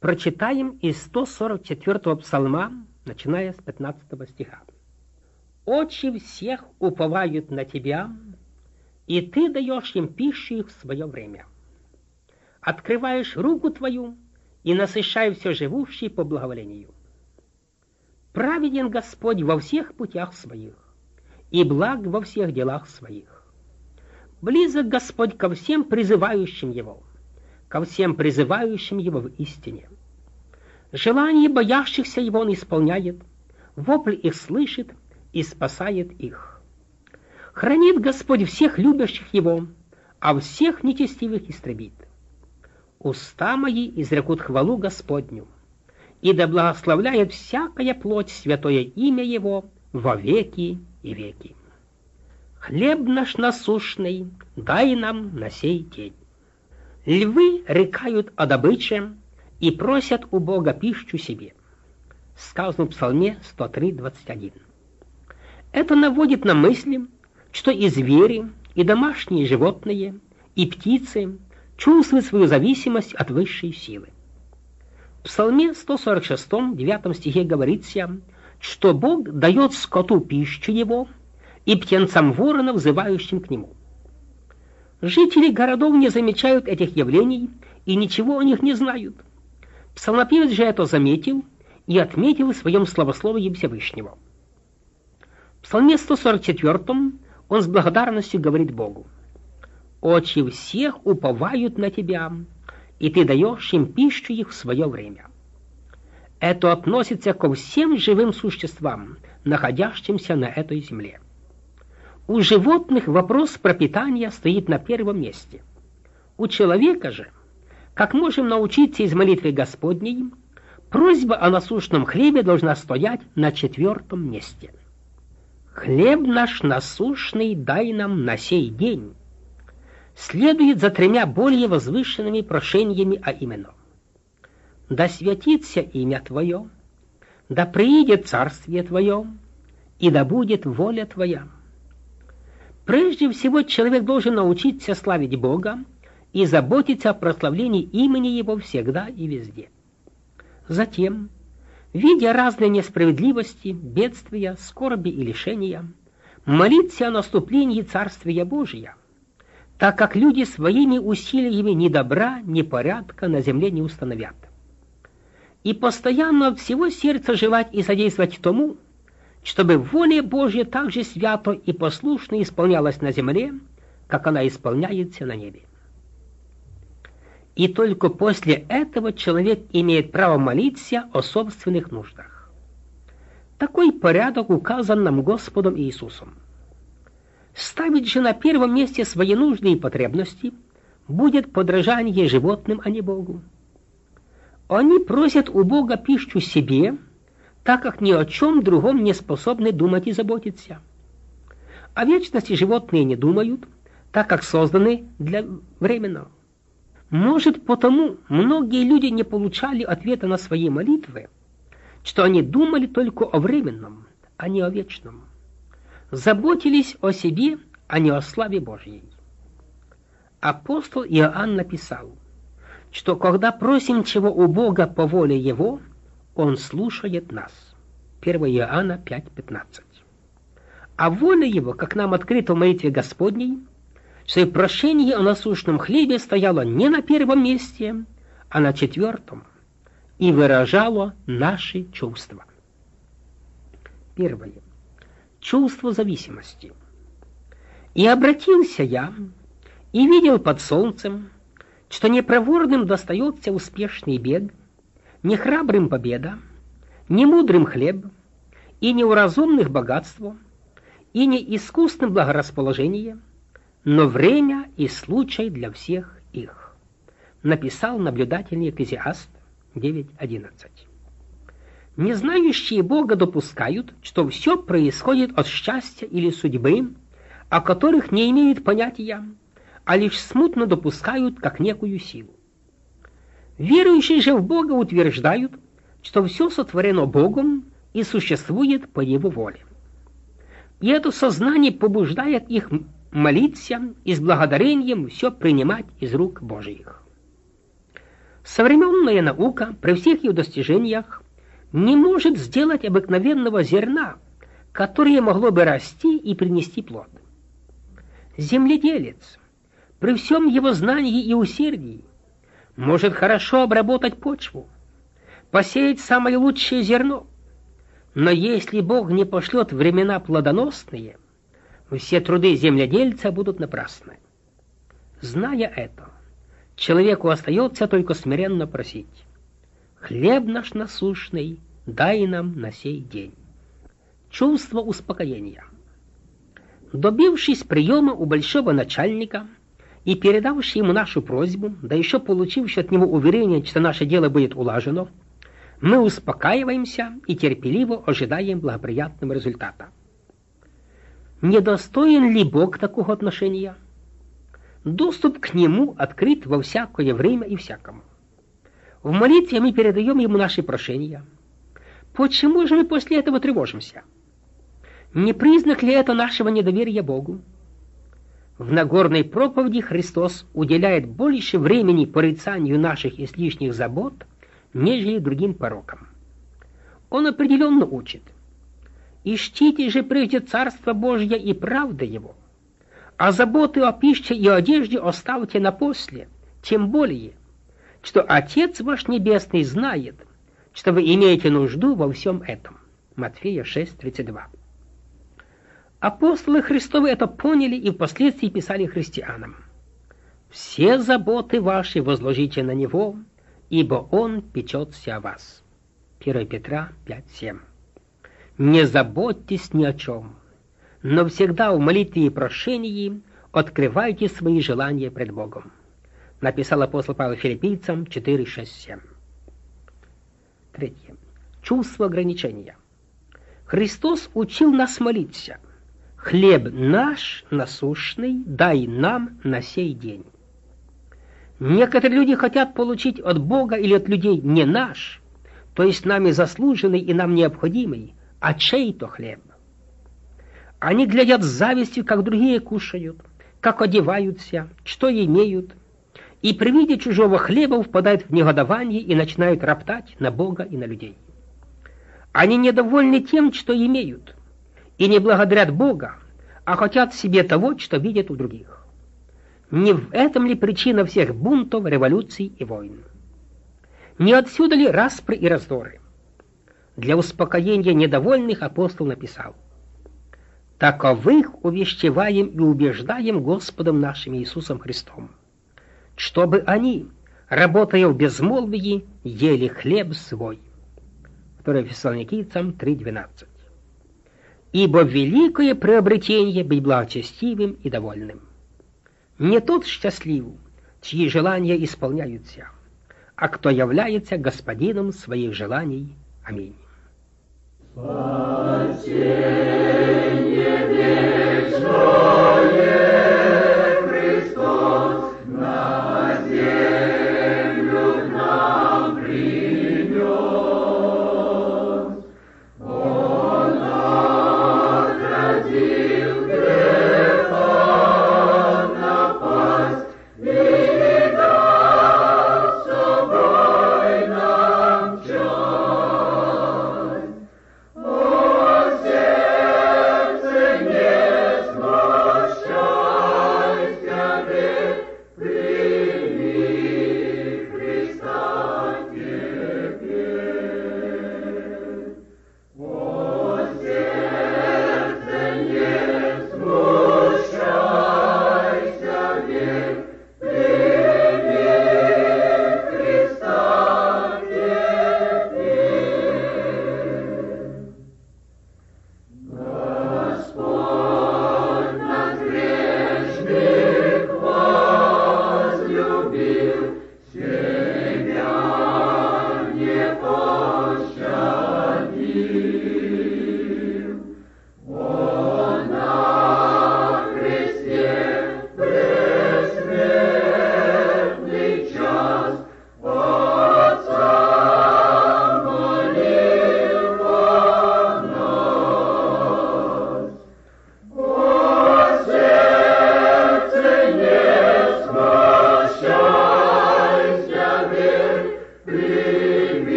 Прочитаем из 144-го псалма, начиная с 15 стиха. «Очи всех уповают на Тебя, и Ты даешь им пищу их в свое время. Открываешь руку Твою и насыщаешь все живущие по благоволению. Праведен Господь во всех путях своих, и благ во всех делах своих. Близок Господь ко всем призывающим Его, ко всем призывающим Его в истине. Желание боящихся Его Он исполняет, вопль их слышит и спасает их. Хранит Господь всех любящих Его, а всех нечестивых истребит. Уста мои изрекут хвалу Господню, и да благословляет всякая плоть святое имя Его во веки и веки. Хлеб наш насущный дай нам на сей день. Львы рыкают о добыче и просят у Бога пищу себе. Сказано в Псалме 103:21. Это наводит на мысли, что и звери, и домашние животные, и птицы чувствуют свою зависимость от высшей силы. В Псалме 146, 9 стихе говорится, что Бог дает скоту пищу его и птенцам воронов, взывающим к нему. Жители городов не замечают этих явлений и ничего о них не знают. Псалмопевец же это заметил и отметил в своем славословии Всевышнего. В Псалме 144 он с благодарностью говорит Богу: «Очи всех уповают на Тебя, и Ты даешь им пищу их в свое время». Это относится ко всем живым существам, находящимся на этой земле. У животных вопрос пропитания стоит на первом месте. У человека же, как можем научиться из молитвы Господней, просьба о насущном хлебе должна стоять на 4-м месте. «Хлеб наш насущный дай нам на сей день» следует за 3 более возвышенными прошениями, а именно: «Да святится имя Твое, да приидет царствие Твое, и да будет воля Твоя». Прежде всего человек должен научиться славить Бога и заботиться о прославлении имени Его всегда и везде. Затем, видя разные несправедливости, бедствия, скорби и лишения, молиться о наступлении Царствия Божия, так как люди своими усилиями ни добра, ни порядка на земле не установят. И постоянно от всего сердца желать и содействовать тому, чтобы воля Божья так же свято и послушно исполнялась на земле, как она исполняется на небе. И только после этого человек имеет право молиться о собственных нуждах. Такой порядок указан нам Господом Иисусом. Ставить же на первом месте свои нужды и потребности будет подражание животным, а не Богу. Они просят у Бога пищу себе, так как ни о чем другом не способны думать и заботиться. О вечности животные не думают, так как созданы для временного. Может, потому многие люди не получали ответа на свои молитвы, что они думали только о временном, а не о вечном. Заботились о себе, а не о славе Божьей. Апостол Иоанн написал, что когда просим чего у Бога по воле Его, Он слушает нас. 1 Иоанна 5:15. А воля Его, как нам открыто в молитве Господней, что и прошение о насущном хлебе стояло не на первом месте, а на 4-м, и выражало наши чувства. Первое. Чувство зависимости. «И обратился я, и видел под солнцем, что не проворным достается успешный бег, не храбрым победа, не мудрым хлеб, и не у разумных богатство, и не искусным благорасположение, но время и случай для всех их», написал наблюдательный Экклезиаст 9:11. Незнающие Бога допускают, что все происходит от счастья или судьбы, о которых не имеют понятия, а лишь смутно допускают как некую силу. Верующие же в Бога утверждают, что все сотворено Богом и существует по Его воле. И это сознание побуждает их молиться и с благодарением все принимать из рук Божьих. Современная наука при всех ее достижениях не может сделать обыкновенного зерна, которое могло бы расти и принести плод. Земледелец при всем его знании и усердии может хорошо обработать почву, посеять самое лучшее зерно, но если Бог не пошлет времена плодоносные, все труды земледельца будут напрасны. Зная это, человеку остается только смиренно просить: «Хлеб наш насущный дай нам на сей день». Чувство успокоения. Добившись приема у большого начальника и передавший ему нашу просьбу, да еще получивший от него уверение, что наше дело будет улажено, мы успокаиваемся и терпеливо ожидаем благоприятного результата. Недостоин ли Бог такого отношения? Доступ к Нему открыт во всякое время и всякому. В молитве мы передаем Ему наши прошения. Почему же мы после этого тревожимся? Не признак ли это нашего недоверия Богу? В Нагорной проповеди Христос уделяет больше времени порицанию наших излишних забот, нежели другим порокам. Он определенно учит: «Ищите же прежде Царство Божье и правды Его, а заботы о пище и одежде оставьте на после, тем более, что Отец ваш Небесный знает, что вы имеете нужду во всем этом». Матфея 6:32. Апостолы Христовы это поняли и впоследствии писали христианам: «Все заботы ваши возложите на Него, ибо Он печется о вас». 1 Петра 5:7. Не заботьтесь ни о чем, но всегда в молитве и прошении открывайте свои желания пред Богом. Написал апостол Павел Филиппийцам 4:6-7. Третье. Чувство ограничения. Христос учил нас молиться: «Хлеб наш насущный дай нам на сей день». Некоторые люди хотят получить от Бога или от людей не наш, то есть нами заслуженный и нам необходимый, а чей-то хлеб. Они глядят с завистью, как другие кушают, как одеваются, что имеют, и при виде чужого хлеба впадают в негодование и начинают роптать на Бога и на людей. Они недовольны тем, что имеют, и не благодарят Бога, а хотят себе того, что видят у других. Не в этом ли причина всех бунтов, революций и войн? Не отсюда ли распри и раздоры? Для успокоения недовольных апостол написал: «Таковых увещеваем и убеждаем Господом нашим Иисусом Христом, чтобы они, работая в безмолвии, ели хлеб свой». 2 Фессалоникийцам 3:12. «Ибо великое приобретение быть благочестивым и довольным. Не тот счастлив, чьи желания исполняются, а кто является господином своих желаний. Аминь». Спасение вечное